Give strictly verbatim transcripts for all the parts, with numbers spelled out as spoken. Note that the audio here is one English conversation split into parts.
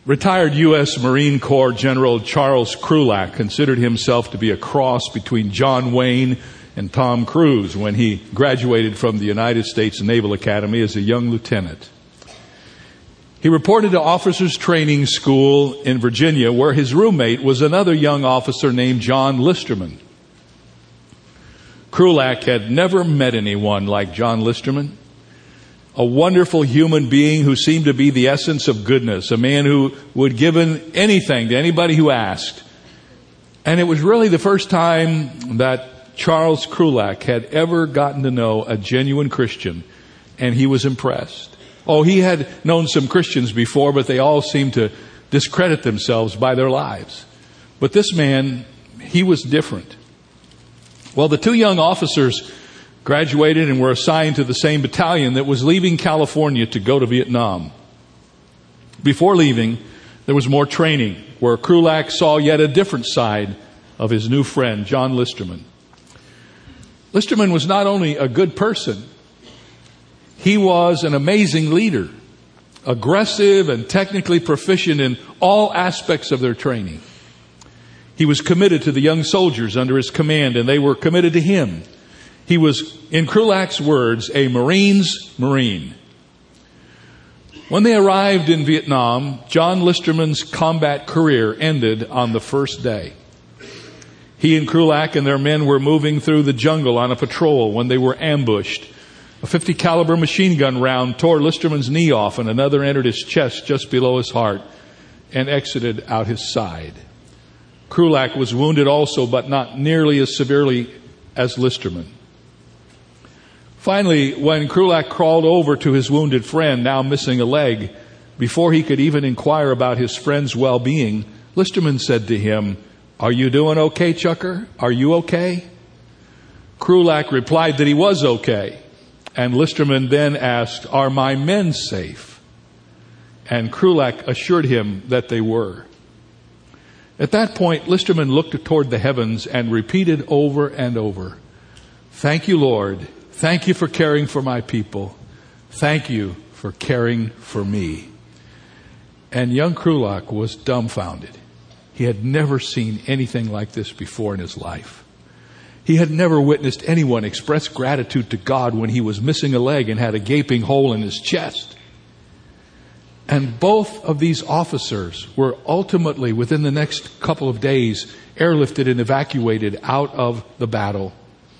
Retired U S Marine Corps General Charles Krulak considered himself to be a cross between John Wayne and Tom Cruise when he graduated from the United States Naval Academy as a young lieutenant. He reported to officers training school in Virginia, where his roommate was another young officer named John Listerman. Krulak had never met anyone like John Listerman, a wonderful human being who seemed to be the essence of goodness, a man who would give anything to anybody who asked. And it was really the first time that Charles Krulak had ever gotten to know a genuine Christian, and he was impressed. Oh, he had known some Christians before, but they all seemed to discredit themselves by their lives. But this man, he was different. Well, the two young officers graduated and were assigned to the same battalion that was leaving California to go to Vietnam. Before leaving, there was more training, where Krulak saw yet a different side of his new friend, John Listerman. Listerman was not only a good person, he was an amazing leader, aggressive and technically proficient in all aspects of their training. He was committed to the young soldiers under his command, and they were committed to him. He was, in Krulak's words, a Marine's Marine. When they arrived in Vietnam, John Listerman's combat career ended on the first day. He and Krulak and their men were moving through the jungle on a patrol when they were ambushed. A fifty caliber machine gun round tore Listerman's knee off, and another entered his chest just below his heart and exited out his side. Krulak was wounded also, but not nearly as severely as Listerman. Finally, when Krulak crawled over to his wounded friend, now missing a leg, before he could even inquire about his friend's well-being, Listerman said to him, "Are you doing okay, Chucker? Are you okay?" Krulak replied that he was okay. And Listerman then asked, "Are my men safe?" And Krulak assured him that they were. At that point, Listerman looked toward the heavens and repeated over and over, "Thank you, Lord. Thank you for caring for my people. Thank you for caring for me." And young Krulak was dumbfounded. He had never seen anything like this before in his life. He had never witnessed anyone express gratitude to God when he was missing a leg and had a gaping hole in his chest. And both of these officers were ultimately, within the next couple of days, airlifted and evacuated out of the battle.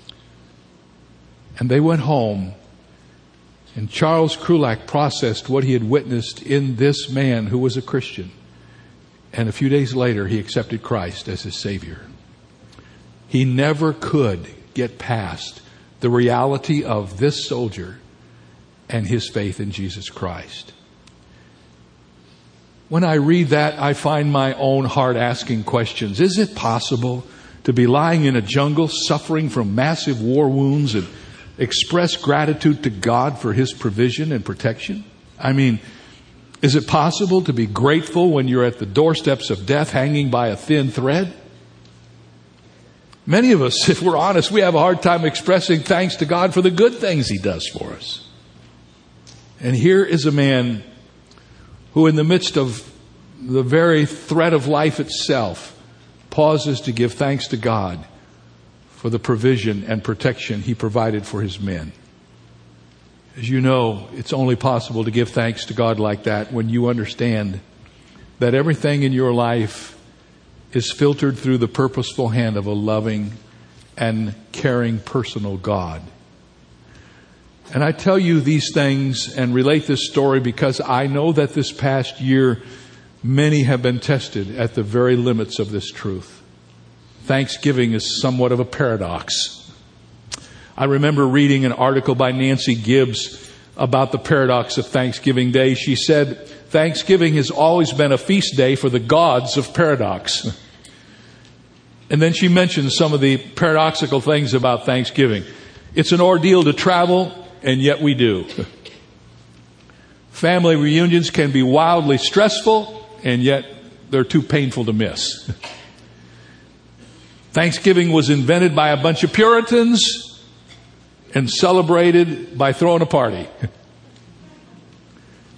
And they went home, and Charles Krulak processed what he had witnessed in this man who was a Christian. And a few days later, he accepted Christ as his Savior. He never could get past the reality of this soldier and his faith in Jesus Christ. When I read that, I find my own heart asking questions. Is it possible to be lying in a jungle, suffering from massive war wounds, and express gratitude to God for His provision and protection? I mean, is it possible to be grateful when you're at the doorsteps of death, hanging by a thin thread? Many of us, if we're honest, we have a hard time expressing thanks to God for the good things He does for us. And here is a man who, in the midst of the very threat of life itself, pauses to give thanks to God for the provision and protection He provided for His men. As you know, it's only possible to give thanks to God like that when you understand that everything in your life is filtered through the purposeful hand of a loving and caring personal God. And I tell you these things and relate this story because I know that this past year, many have been tested at the very limits of this truth. Thanksgiving is somewhat of a paradox. I remember reading an article by Nancy Gibbs about the paradox of Thanksgiving Day. She said, Thanksgiving has always been a feast day for the gods of paradox. And then she mentioned some of the paradoxical things about Thanksgiving. It's an ordeal to travel, and yet we do. Family reunions can be wildly stressful, and yet they're too painful to miss. Thanksgiving was invented by a bunch of Puritans and celebrated by throwing a party.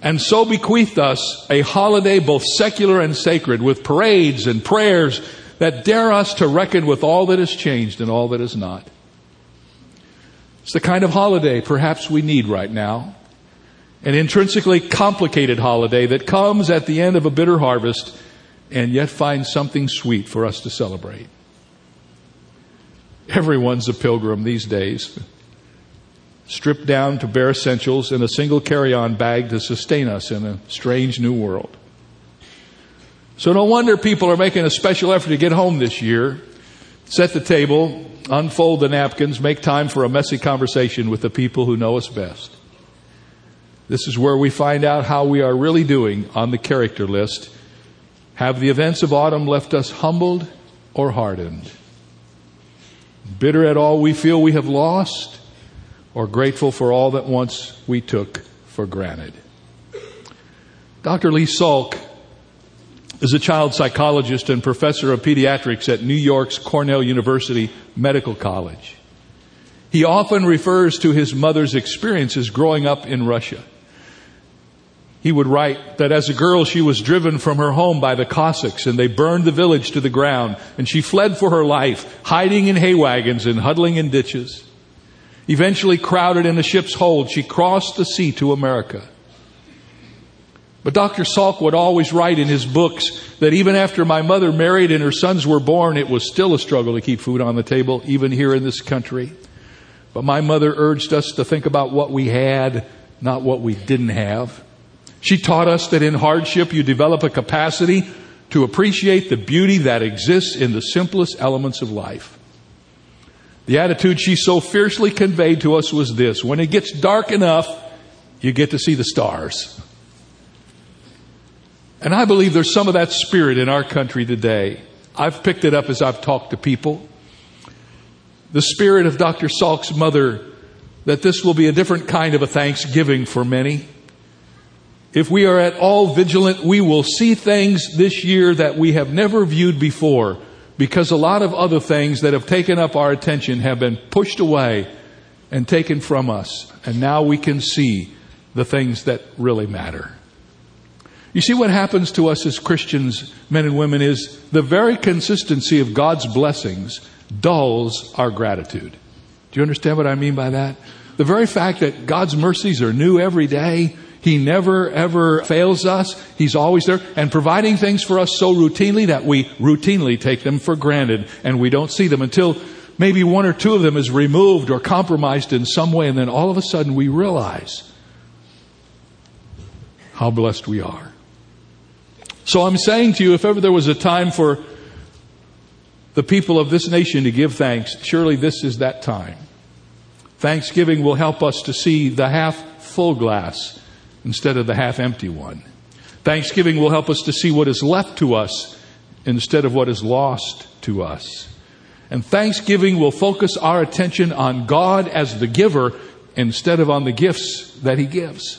and so bequeathed us a holiday both secular and sacred, with parades and prayers that dare us to reckon with all that has changed and all that is not. It's the kind of holiday perhaps we need right now. An intrinsically complicated holiday that comes at the end of a bitter harvest and yet finds something sweet for us to celebrate. Everyone's a pilgrim these days, stripped down to bare essentials in a single carry-on bag to sustain us in a strange new world. So no wonder people are making a special effort to get home this year, set the table, unfold the napkins, make time for a messy conversation with the people who know us best. This is where we find out how we are really doing on the character list. Have the events of autumn left us humbled or hardened? Bitter at all we feel we have lost, or grateful for all that once we took for granted? Doctor Lee Salk is a child psychologist and professor of pediatrics at New York's Cornell University Medical College. He often refers to his mother's experiences growing up in Russia. He would write that as a girl she was driven from her home by the Cossacks, and they burned the village to the ground, and she fled for her life, hiding in hay wagons and huddling in ditches. Eventually crowded in a ship's hold, she crossed the sea to America. But Doctor Salk would always write in his books that even after my mother married and her sons were born, it was still a struggle to keep food on the table, even here in this country. But my mother urged us to think about what we had, not what we didn't have. She taught us that in hardship you develop a capacity to appreciate the beauty that exists in the simplest elements of life. The attitude she so fiercely conveyed to us was this: when it gets dark enough, you get to see the stars. And I believe there's some of that spirit in our country today. I've picked it up as I've talked to people. The spirit of Doctor Salk's mother, that this will be a different kind of a Thanksgiving for many. If we are at all vigilant, we will see things this year that we have never viewed before, because a lot of other things that have taken up our attention have been pushed away and taken from us. And now we can see the things that really matter. You see, what happens to us as Christians, men and women, is the very consistency of God's blessings dulls our gratitude. Do you understand what I mean by that? The very fact that God's mercies are new every day, He never, ever fails us. He's always there and providing things for us so routinely that we routinely take them for granted, and we don't see them until maybe one or two of them is removed or compromised in some way, and then all of a sudden we realize how blessed we are. So I'm saying to you, if ever there was a time for the people of this nation to give thanks, surely this is that time. Thanksgiving will help us to see the half full glass instead of the half empty one. Thanksgiving will help us to see what is left to us instead of what is lost to us. And thanksgiving will focus our attention on God as the giver instead of on the gifts that He gives.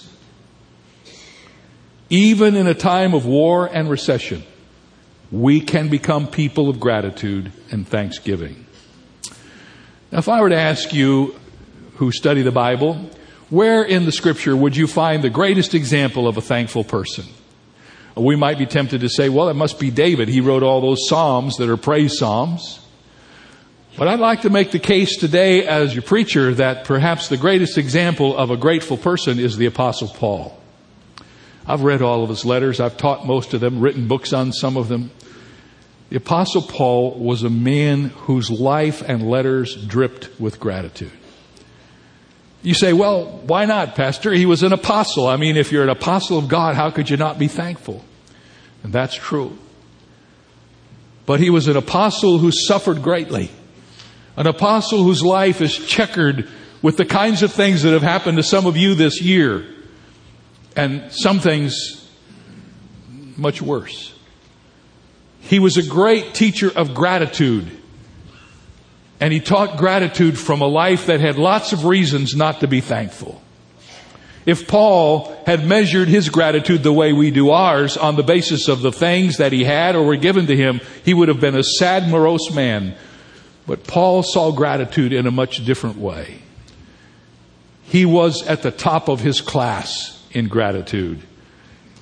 Even in a time of war and recession, we can become people of gratitude and thanksgiving. Now, if I were to ask you who study the Bible, where in the Scripture would you find the greatest example of a thankful person? We might be tempted to say, well, it must be David. He wrote all those psalms that are praise psalms. But I'd like to make the case today as your preacher that perhaps the greatest example of a grateful person is the Apostle Paul. I've read all of his letters. I've taught most of them, written books on some of them. The Apostle Paul was a man whose life and letters dripped with gratitude. You say, well, why not, Pastor? He was an apostle. I mean, if you're an apostle of God, how could you not be thankful? And that's true. But he was an apostle who suffered greatly. An apostle whose life is checkered with the kinds of things that have happened to some of you this year. And some things much worse. He was a great teacher of gratitude. And he taught gratitude from a life that had lots of reasons not to be thankful. If Paul had measured his gratitude the way we do ours on the basis of the things that he had or were given to him, he would have been a sad, morose man. But Paul saw gratitude in a much different way. He was at the top of his class in gratitude.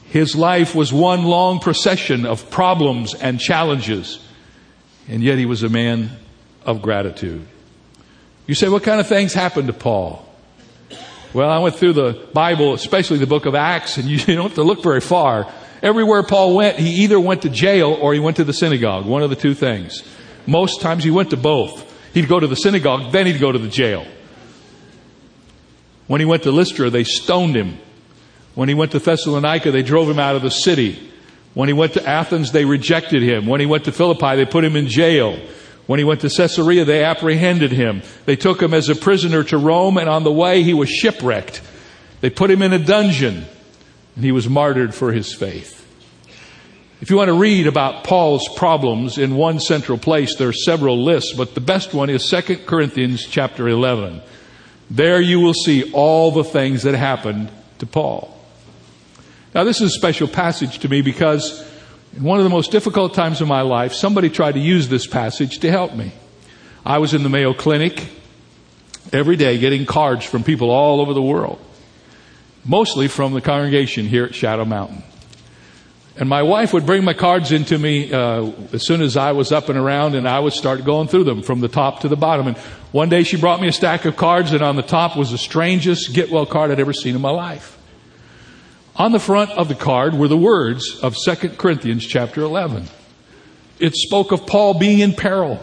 His life was one long procession of problems and challenges. And yet he was a man of gratitude. You say, what kind of things happened to Paul? Well, I went through the Bible, especially the book of Acts, and you don't have to look very far. Everywhere Paul went, he either went to jail or he went to the synagogue. One of the two things. Most times he went to both. He'd go to the synagogue, then he'd go to the jail. When he went to Lystra, they stoned him. When he went to Thessalonica, they drove him out of the city. When he went to Athens, they rejected him. When he went to Philippi, they put him in jail. When he went to Caesarea, they apprehended him. They took him as a prisoner to Rome, and on the way he was shipwrecked. They put him in a dungeon, and he was martyred for his faith. If you want to read about Paul's problems in one central place, there are several lists, but the best one is Second Corinthians chapter eleven. There you will see all the things that happened to Paul. Now, this is a special passage to me because in one of the most difficult times of my life, somebody tried to use this passage to help me. I was in the Mayo Clinic every day getting cards from people all over the world, mostly from the congregation here at Shadow Mountain. And my wife would bring my cards into me uh, as soon as I was up and around, and I would start going through them from the top to the bottom. And one day she brought me a stack of cards, and on the top was the strangest get well card I'd ever seen in my life. On the front of the card were the words of Second Corinthians chapter eleven. It spoke of Paul being in peril,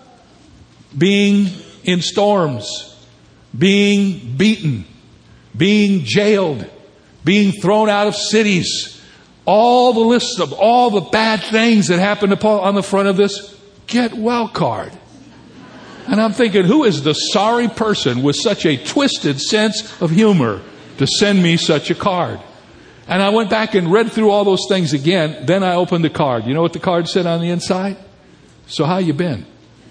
being in storms, being beaten, being jailed, being thrown out of cities. All the lists of all the bad things that happened to Paul on the front of this get well card. And I'm thinking, who is the sorry person with such a twisted sense of humor to send me such a card? And I went back and read through all those things again. Then I opened the card. You know what the card said on the inside? So how you been?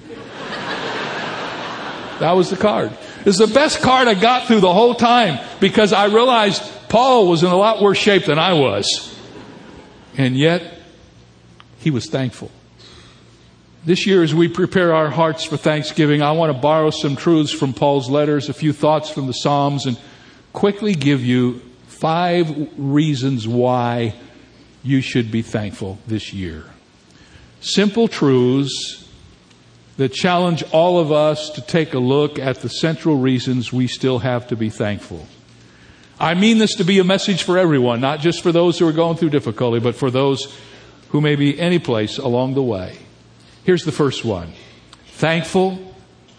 That was the card. It's the best card I got through the whole time because I realized Paul was in a lot worse shape than I was. And yet, he was thankful. This year, as we prepare our hearts for Thanksgiving, I want to borrow some truths from Paul's letters, a few thoughts from the Psalms, and quickly give you five reasons why you should be thankful this year. Simple truths that challenge all of us to take a look at the central reasons we still have to be thankful. I mean this to be a message for everyone, not just for those who are going through difficulty, but for those who may be any place along the way. Here's the first one. Thankful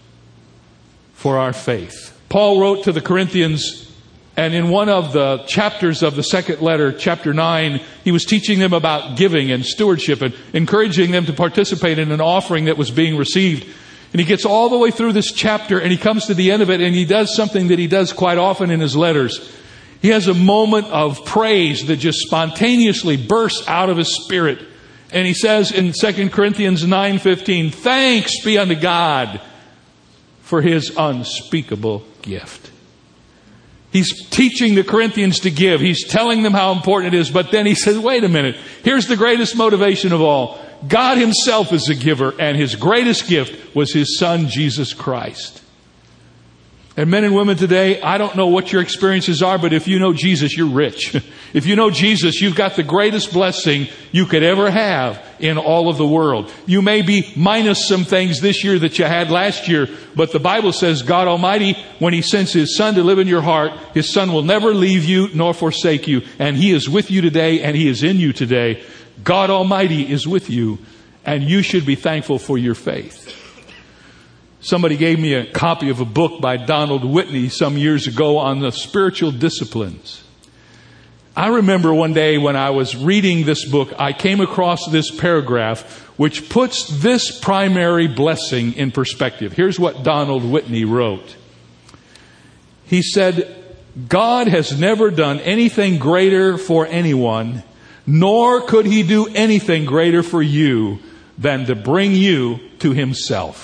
for our faith. Paul wrote to the Corinthians, and in one of the chapters of the second letter, chapter nine, he was teaching them about giving and stewardship and encouraging them to participate in an offering that was being received. And he gets all the way through this chapter and he comes to the end of it and he does something that he does quite often in his letters. He has a moment of praise that just spontaneously bursts out of his spirit. And he says in Second Corinthians nine fifteen, thanks be unto God for his unspeakable gift. He's teaching the Corinthians to give. He's telling them how important it is. But then he says, wait a minute. Here's the greatest motivation of all. God himself is a giver, and his greatest gift was his son, Jesus Christ. And men and women today, I don't know what your experiences are, but if you know Jesus, you're rich. If you know Jesus, you've got the greatest blessing you could ever have in all of the world. You may be minus some things this year that you had last year, but the Bible says God Almighty, when he sends his son to live in your heart, his son will never leave you nor forsake you. And he is with you today, and he is in you today. God Almighty is with you, and you should be thankful for your faith. Somebody gave me a copy of a book by Donald Whitney some years ago on the spiritual disciplines. I remember one day when I was reading this book, I came across this paragraph which puts this primary blessing in perspective. Here's what Donald Whitney wrote. He said, God has never done anything greater for anyone, nor could he do anything greater for you than to bring you to himself.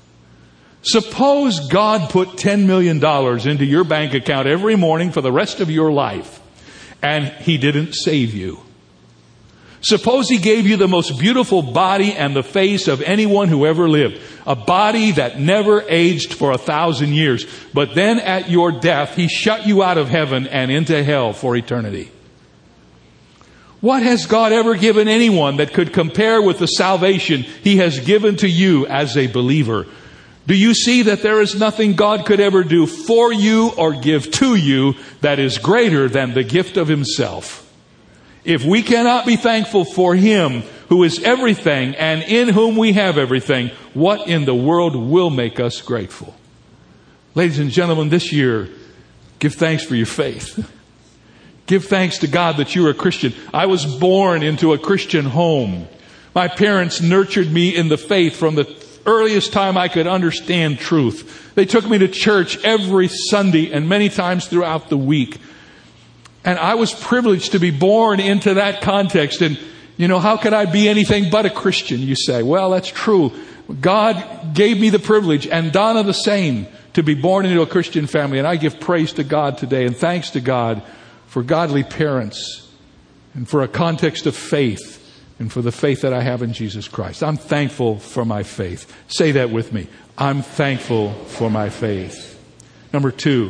Suppose God put ten million dollars into your bank account every morning for the rest of your life, and he didn't save you. Suppose he gave you the most beautiful body and the face of anyone who ever lived, a body that never aged for a thousand years, but then at your death, he shut you out of heaven and into hell for eternity. What has God ever given anyone that could compare with the salvation He has given to you as a believer? Do you see that there is nothing God could ever do for you or give to you that is greater than the gift of Himself? If we cannot be thankful for Him who is everything and in whom we have everything, what in the world will make us grateful? Ladies and gentlemen, this year, give thanks for your faith. Give thanks to God that you're a Christian. I was born into a Christian home. My parents nurtured me in the faith from the earliest time I could understand truth. They took me to church every Sunday and many times throughout the week. And I was privileged to be born into that context. And, you know, how could I be anything but a Christian, you say? Well, that's true. God gave me the privilege, and Donna the same, to be born into a Christian family. And I give praise to God today and thanks to God for godly parents and for a context of faith and for the faith that I have in Jesus Christ. I'm thankful for my faith. Say that with me. I'm thankful for my faith. Number two,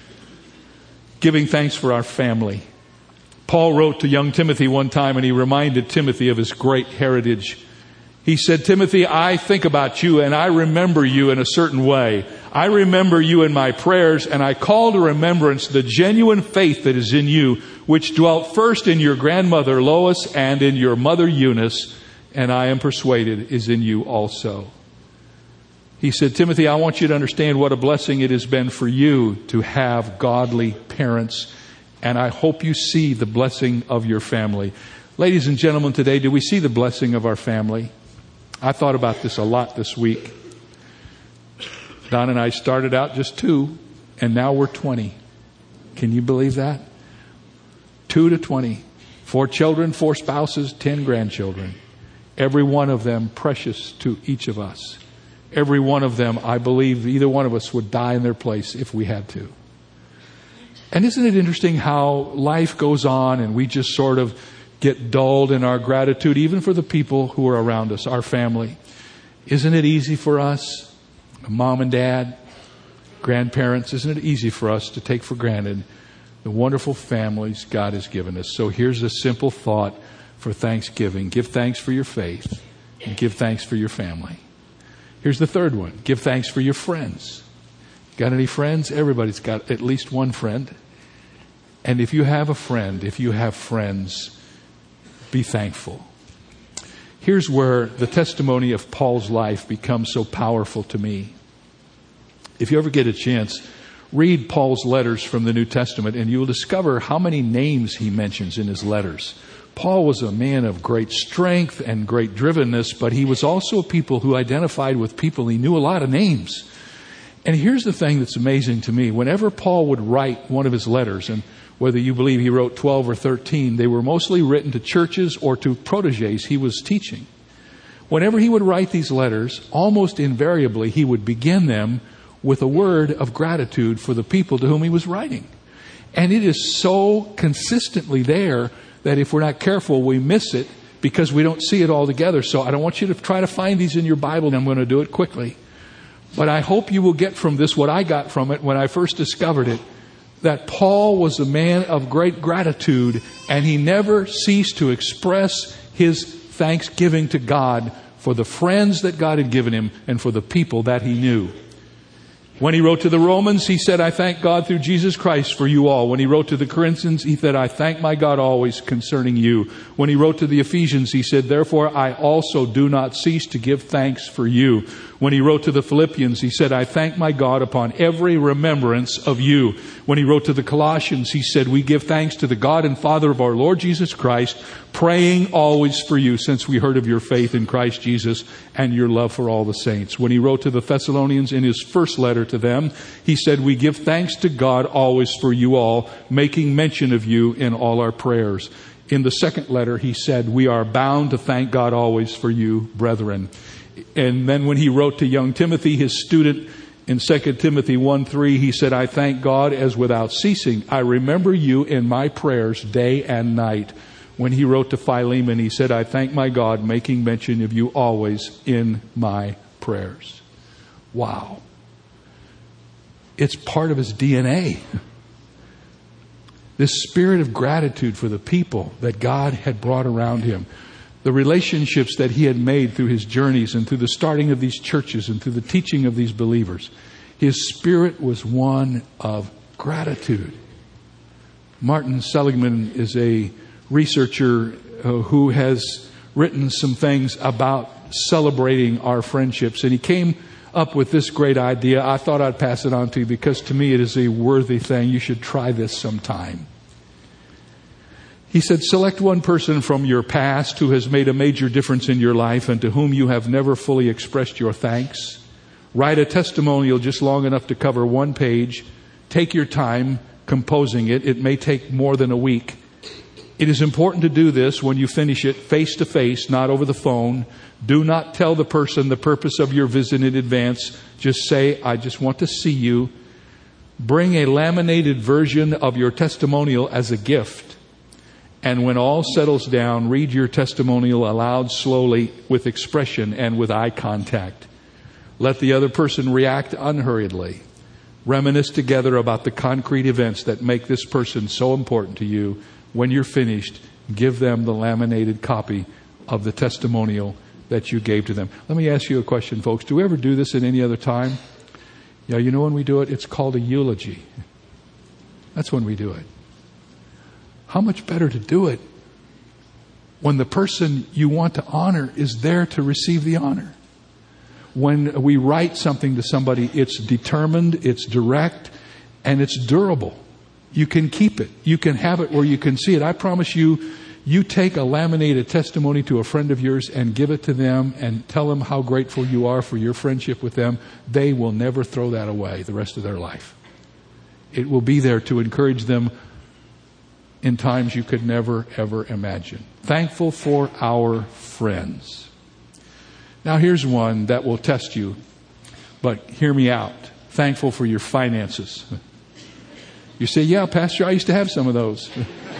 giving thanks for our family. Paul wrote to young Timothy one time, and he reminded Timothy of his great heritage. He said, Timothy, I think about you and I remember you in a certain way. I remember you in my prayers, and I call to remembrance the genuine faith that is in you, which dwelt first in your grandmother Lois and in your mother Eunice, and I am persuaded is in you also. He said, Timothy, I want you to understand what a blessing it has been for you to have godly parents, and I hope you see the blessing of your family. Ladies and gentlemen, today, do we see the blessing of our family? I thought about this a lot this week. Don and I started out just two, and now we're twenty. Can you believe that? Two to twenty. Four children, four spouses, ten grandchildren. Every one of them precious to each of us. Every one of them, I believe, either one of us would die in their place if we had to. And isn't it interesting how life goes on and we just sort of get dulled in our gratitude, even for the people who are around us, our family. Isn't it easy for us, mom and dad, grandparents, isn't it easy for us to take for granted the wonderful families God has given us? So here's a simple thought for Thanksgiving. Give thanks for your faith and give thanks for your family. Here's the third one. Give thanks for your friends. Got any friends? Everybody's got at least one friend. And if you have a friend, if you have friends, be thankful. Here's where the testimony of Paul's life becomes so powerful to me. If you ever get a chance, read Paul's letters from the New Testament and you will discover how many names he mentions in his letters. Paul was a man of great strength and great drivenness, but he was also a people who identified with people. He knew a lot of names. And here's the thing that's amazing to me. Whenever Paul would write one of his letters, and whether you believe he wrote twelve or thirteen, they were mostly written to churches or to proteges he was teaching. Whenever he would write these letters, almost invariably he would begin them with a word of gratitude for the people to whom he was writing. And it is so consistently there that if we're not careful, we miss it because we don't see it all together. So I don't want you to try to find these in your Bible, and I'm going to do it quickly. But I hope you will get from this what I got from it when I first discovered it, that Paul was a man of great gratitude, and he never ceased to express his thanksgiving to God for the friends that God had given him and for the people that he knew. When he wrote to the Romans, he said, I thank God through Jesus Christ for you all. When he wrote to the Corinthians, he said, I thank my God always concerning you. When he wrote to the Ephesians, he said, therefore I also do not cease to give thanks for you. When he wrote to the Philippians, he said, I thank my God upon every remembrance of you. When he wrote to the Colossians, he said, we give thanks to the God and Father of our Lord Jesus Christ, praying always for you, since we heard of your faith in Christ Jesus and your love for all the saints. When he wrote to the Thessalonians in his first letter to them, he said, we give thanks to God always for you all, making mention of you in all our prayers. In the second letter, he said, we are bound to thank God always for you, brethren. And then when he wrote to young Timothy, his student, in Second Timothy one three, he said, I thank God as without ceasing. I remember you in my prayers day and night. When he wrote to Philemon, he said, I thank my God, making mention of you always in my prayers. Wow. It's part of his D N A. This spirit of gratitude for the people that God had brought around him, the relationships that he had made through his journeys and through the starting of these churches and through the teaching of these believers. His spirit was one of gratitude. Martin Seligman is a researcher uh, who has written some things about celebrating our friendships. And he came up with this great idea. I thought I'd pass it on to you because to me it is a worthy thing. You should try this sometime. He said, select one person from your past who has made a major difference in your life and to whom you have never fully expressed your thanks. Write a testimonial just long enough to cover one page. Take your time composing it. It may take more than a week. It is important to do this when you finish it face to face, not over the phone. Do not tell the person the purpose of your visit in advance. Just say, I just want to see you. Bring a laminated version of your testimonial as a gift. And when all settles down, read your testimonial aloud slowly with expression and with eye contact. Let the other person react unhurriedly. Reminisce together about the concrete events that make this person so important to you. When you're finished, give them the laminated copy of the testimonial that you gave to them. Let me ask you a question, folks. Do we ever do this at any other time? Yeah, you know when we do it? It's called a eulogy. That's when we do it. How much better to do it when the person you want to honor is there to receive the honor? When we write something to somebody, it's determined, it's direct, and it's durable. You can keep it. You can have it where you can see it. I promise you, you take a laminated testimony to a friend of yours and give it to them and tell them how grateful you are for your friendship with them. They will never throw that away the rest of their life. It will be there to encourage them in times you could never, ever imagine. Thankful for our friends. Now here's one that will test you, but hear me out. Thankful for your finances. You say, yeah, Pastor, I used to have some of those.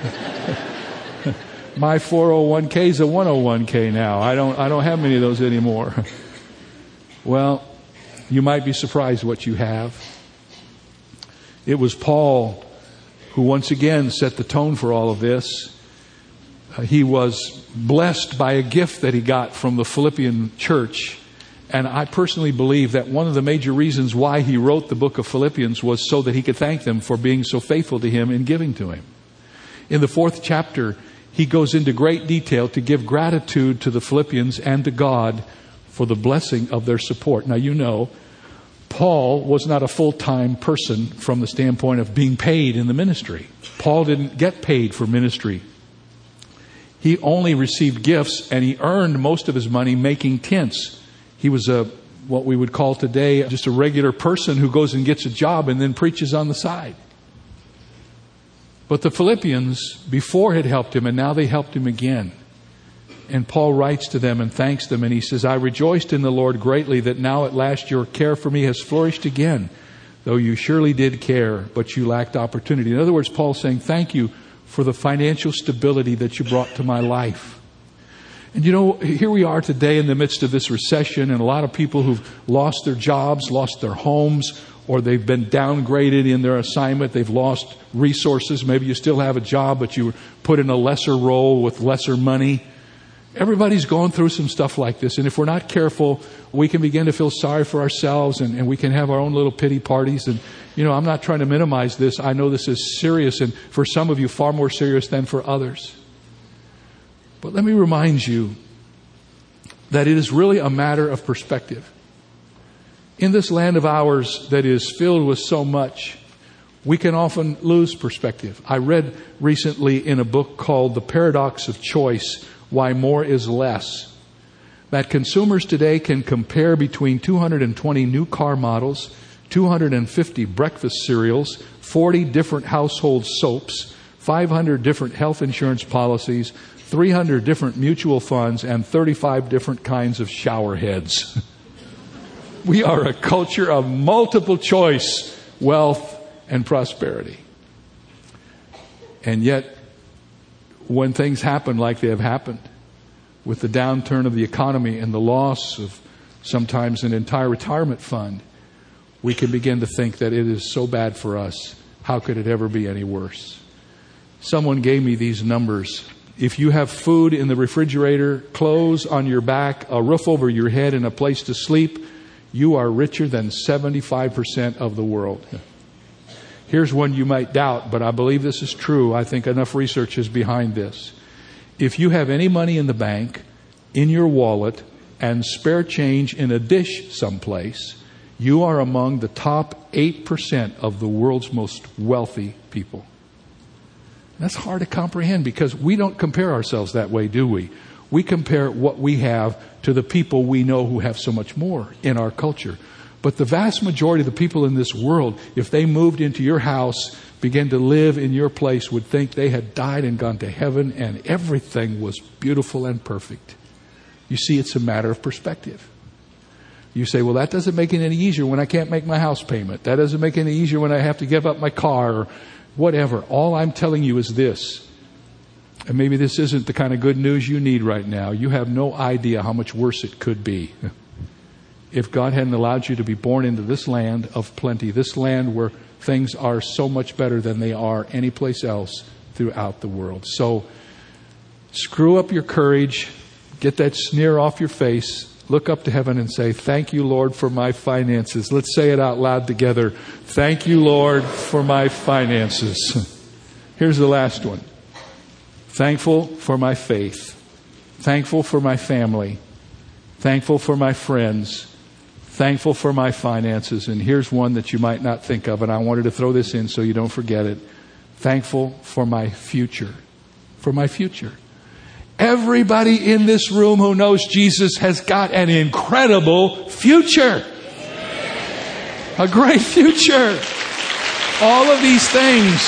My four oh one k is a one oh one k now. I don't, I don't have many of those anymore. Well, you might be surprised what you have. It was Paul who once again set the tone for all of this. Uh, he was blessed by a gift that he got from the Philippian church. And I personally believe that one of the major reasons why he wrote the book of Philippians was so that he could thank them for being so faithful to him in giving to him. In the fourth chapter, he goes into great detail to give gratitude to the Philippians and to God for the blessing of their support. Now, you know, Paul was not a full-time person from the standpoint of being paid in the ministry. Paul didn't get paid for ministry. He only received gifts, and he earned most of his money making tents. He was a what we would call today just a regular person who goes and gets a job and then preaches on the side. But the Philippians before had helped him, and now they helped him again. And Paul writes to them and thanks them, and he says, I rejoiced in the Lord greatly that now at last your care for me has flourished again, though you surely did care, but you lacked opportunity. In other words, Paul's saying, thank you for the financial stability that you brought to my life. And you know, here we are today in the midst of this recession, and a lot of people who've lost their jobs, lost their homes, or they've been downgraded in their assignment. They've lost resources. Maybe you still have a job, but you were put in a lesser role with lesser money. Everybody's going through some stuff like this. And if we're not careful, we can begin to feel sorry for ourselves, and, and we can have our own little pity parties. And, you know, I'm not trying to minimize this. I know this is serious, and for some of you, far more serious than for others. But let me remind you that it is really a matter of perspective. In this land of ours that is filled with so much, we can often lose perspective. I read recently in a book called The Paradox of Choice, Why More is Less, that consumers today can compare between two hundred twenty new car models, two hundred fifty breakfast cereals, forty different household soaps, five hundred different health insurance policies, three hundred different mutual funds, and thirty-five different kinds of shower heads. We are a culture of multiple choice, wealth, and prosperity. And yet, when things happen like they have happened, with the downturn of the economy and the loss of sometimes an entire retirement fund, we can begin to think that it is so bad for us. How could it ever be any worse? Someone gave me these numbers. If you have food in the refrigerator, clothes on your back, a roof over your head, and a place to sleep, you are richer than seventy-five percent of the world. Here's one you might doubt, but I believe this is true. I think enough research is behind this. If you have any money in the bank, in your wallet, and spare change in a dish someplace, you are among the top eight percent of the world's most wealthy people. That's hard to comprehend because we don't compare ourselves that way, do we? We compare what we have to the people we know who have so much more in our culture. But the vast majority of the people in this world, if they moved into your house, began to live in your place, would think they had died and gone to heaven and everything was beautiful and perfect. You see, it's a matter of perspective. You say, well, that doesn't make it any easier when I can't make my house payment. That doesn't make it any easier when I have to give up my car or whatever. All I'm telling you is this. And maybe this isn't the kind of good news you need right now. You have no idea how much worse it could be if God hadn't allowed you to be born into this land of plenty, this land where things are so much better than they are anyplace else throughout the world. So screw up your courage, get that sneer off your face, look up to heaven and say, thank you, Lord, for my finances. Let's say it out loud together. Thank you, Lord, for my finances. Here's the last one. Thankful for my faith. Thankful for my family. Thankful for my friends. Thankful for my finances. And here's one that you might not think of, and I wanted to throw this in so you don't forget it. Thankful for my future. For my future. Everybody in this room who knows Jesus has got an incredible future. A great future. All of these things.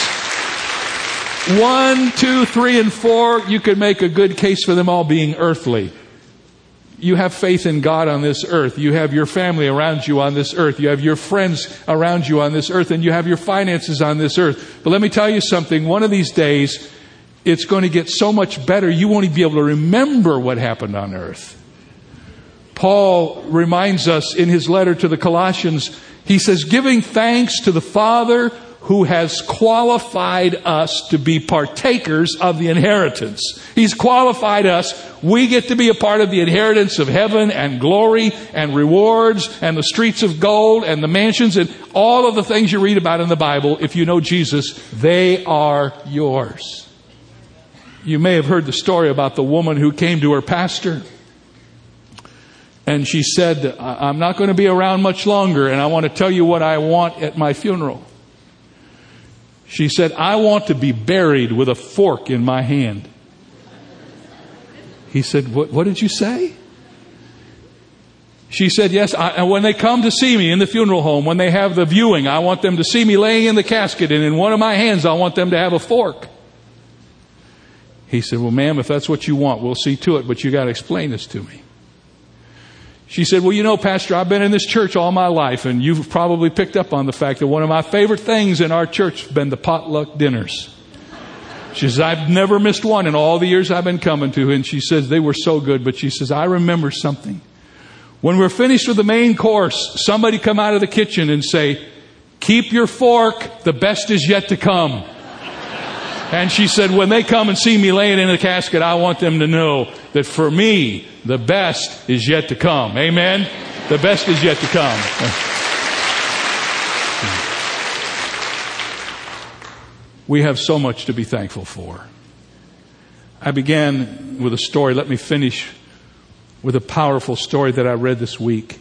One, two, three, and four, you could make a good case for them all being earthly. You have faith in God on this earth. You have your family around you on this earth. You have your friends around you on this earth. And you have your finances on this earth. But let me tell you something. One of these days, it's going to get so much better, you won't even be able to remember what happened on earth. Paul reminds us in his letter to the Colossians, he says, giving thanks to the Father who has qualified us to be partakers of the inheritance. He's qualified us. We get to be a part of the inheritance of heaven and glory and rewards and the streets of gold and the mansions and all of the things you read about in the Bible. If you know Jesus, they are yours. You may have heard the story about the woman who came to her pastor and she said, I'm not going to be around much longer and I want to tell you what I want at my funeral. She said, I want to be buried with a fork in my hand. He said, what, what did you say? She said, yes, I, and when they come to see me in the funeral home, when they have the viewing, I want them to see me laying in the casket, and in one of my hands, I want them to have a fork. He said, well, ma'am, if that's what you want, we'll see to it, but you got to explain this to me. She said, well, you know, Pastor, I've been in this church all my life, and you've probably picked up on the fact that one of my favorite things in our church has been the potluck dinners. She says, I've never missed one in all the years I've been coming to. And she says, they were so good. But she says, I remember something. When we're finished with the main course, somebody come out of the kitchen and say, keep your fork, the best is yet to come. And she said, when they come and see me laying in a casket, I want them to know that for me, the best is yet to come. Amen? The best is yet to come. We have so much to be thankful for. I began with a story. Let me finish with a powerful story that I read this week.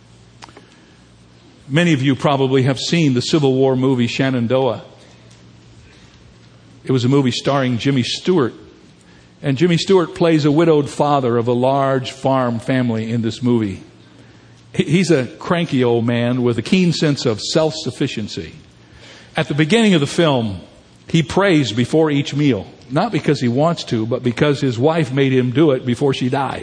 Many of you probably have seen the Civil War movie Shenandoah. It was a movie starring Jimmy Stewart. And Jimmy Stewart plays a widowed father of a large farm family in this movie. He's a cranky old man with a keen sense of self-sufficiency. At the beginning of the film, he prays before each meal. Not because he wants to, but because his wife made him do it before she died.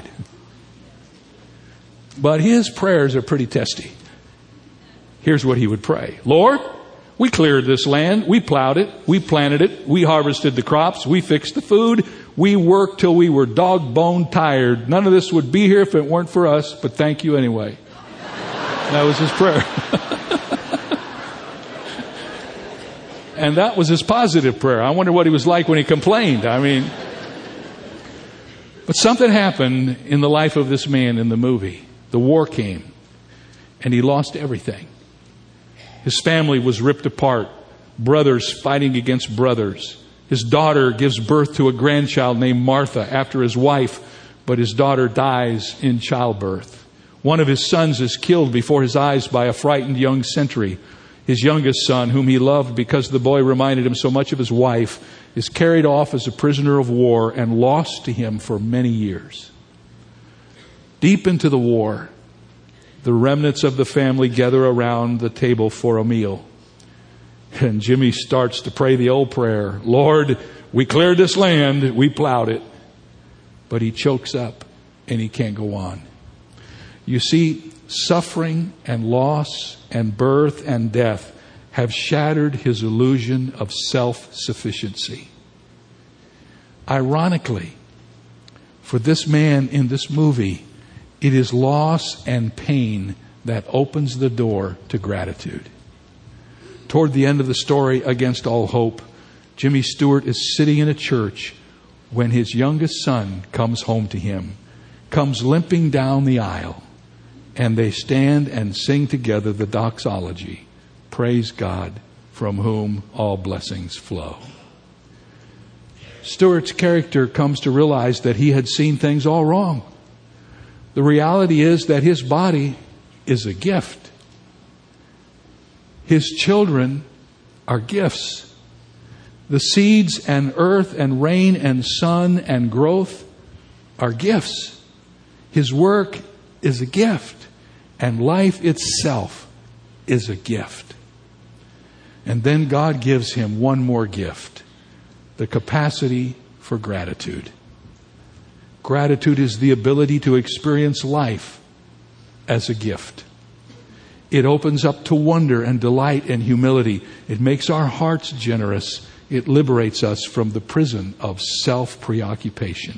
But his prayers are pretty testy. Here's what he would pray. Lord, we cleared this land. We plowed it. We planted it. We harvested the crops. We fixed the food. We worked till we were dog-bone tired. None of this would be here if it weren't for us, but thank you anyway. That was his prayer. and that was his positive prayer. I wonder what he was like when he complained. I mean, but something happened in the life of this man in the movie. The war came, and he lost everything. His family was ripped apart, brothers fighting against brothers. His daughter gives birth to a grandchild named Martha after his wife, but his daughter dies in childbirth. One of his sons is killed before his eyes by a frightened young sentry. His youngest son, whom he loved because the boy reminded him so much of his wife, is carried off as a prisoner of war and lost to him for many years. Deep into the war, the remnants of the family gather around the table for a meal. And Jimmy starts to pray the old prayer, Lord, we cleared this land, we plowed it. But he chokes up and he can't go on. You see, suffering and loss and birth and death have shattered his illusion of self-sufficiency. Ironically, for this man in this movie, it is loss and pain that opens the door to gratitude. Toward the end of the story, against all hope, Jimmy Stewart is sitting in a church when his youngest son comes home to him, comes limping down the aisle, and they stand and sing together the doxology, praise God, from whom all blessings flow. Stewart's character comes to realize that he had seen things all wrong. The reality is that his body is a gift. His children are gifts. The seeds and earth and rain and sun and growth are gifts. His work is a gift. And life itself is a gift. And then God gives him one more gift, the capacity for gratitude. Gratitude is the ability to experience life as a gift. It opens up to wonder and delight and humility. It makes our hearts generous. It liberates us from the prison of self-preoccupation.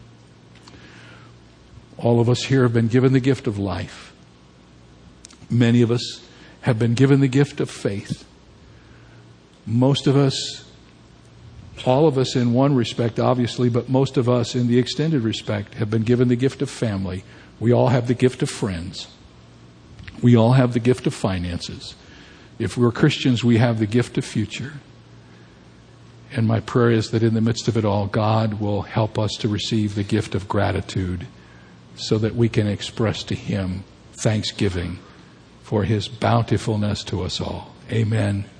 All of us here have been given the gift of life. Many of us have been given the gift of faith. Most of us, all of us in one respect, obviously, but most of us in the extended respect have been given the gift of family. We all have the gift of friends. We all have the gift of finances. If we're Christians, we have the gift of future. And my prayer is that in the midst of it all, God will help us to receive the gift of gratitude so that we can express to Him thanksgiving for His bountifulness to us all. Amen